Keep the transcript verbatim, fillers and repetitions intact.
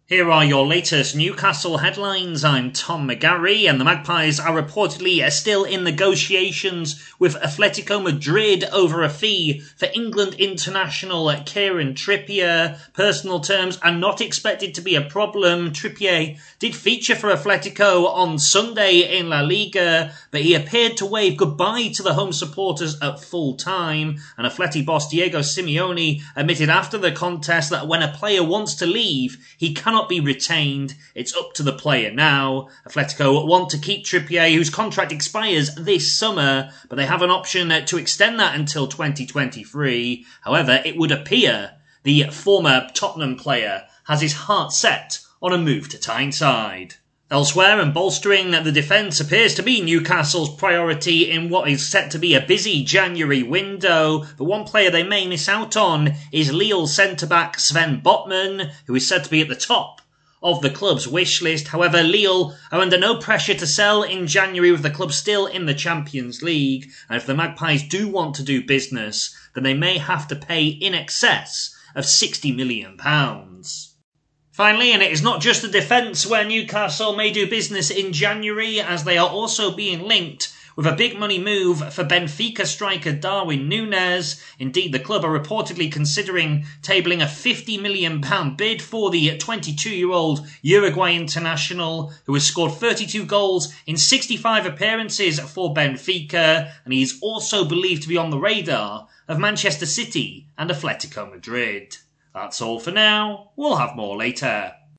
Here are your latest Newcastle headlines. I'm Tom McGarry, and the Magpies are reportedly still in negotiations with Atletico Madrid over a fee for England international Kieran Trippier. Personal terms are not expected to be a problem. Trippier did feature for Atletico on Sunday in La Liga, but he appeared to wave goodbye to the home supporters at full time, and Atleti boss Diego Simeone admitted after the contest that when a player wants to leave, he cannot be retained. It's up to the player now. Atletico want to keep Trippier, whose contract expires this summer, but they have an option to extend that until twenty twenty-three. However, it would appear the former Tottenham player has his heart set on a move to Tyneside. Elsewhere, and bolstering the defence appears to be Newcastle's priority in what is set to be a busy January window. The one player they may miss out on is Lille centre-back Sven Botman, who is said to be at the top of the club's wish list. However, Lille are under no pressure to sell in January, with the club still in the Champions League, and if the Magpies do want to do business, then they may have to pay in excess of sixty million pounds. Finally, and it is not just the defence where Newcastle may do business in January, as they are also being linked with a big money move for Benfica striker Darwin Núñez. Indeed, the club are reportedly considering tabling a fifty million pounds bid for the twenty-two-year-old Uruguay international, who has scored thirty-two goals in sixty-five appearances for Benfica, and he is also believed to be on the radar of Manchester City and Atletico Madrid. That's all for now. We'll have more later.